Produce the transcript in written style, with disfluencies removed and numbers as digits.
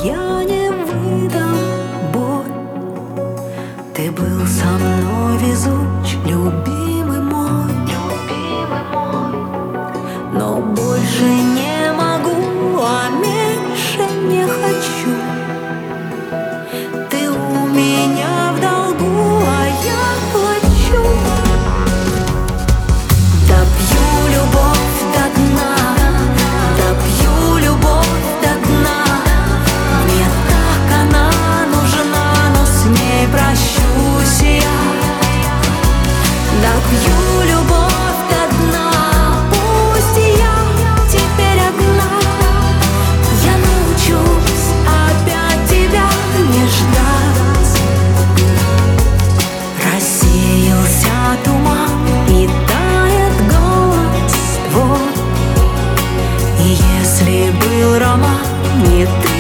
я не выдам боль. Ты был со мной везуч, любимый мой, но больше не могу, а меньше не хочу. Ты у меня в долгу, а я плачу. Допью любовь до дна, допью любовь до дна. Мне так она нужна, но с ней прощусь я. Допью любовь до дна, пусть я теперь одна. Я научусь опять тебя не ждать. Рассеялся туман и тает голос твой. И если был роман, не ты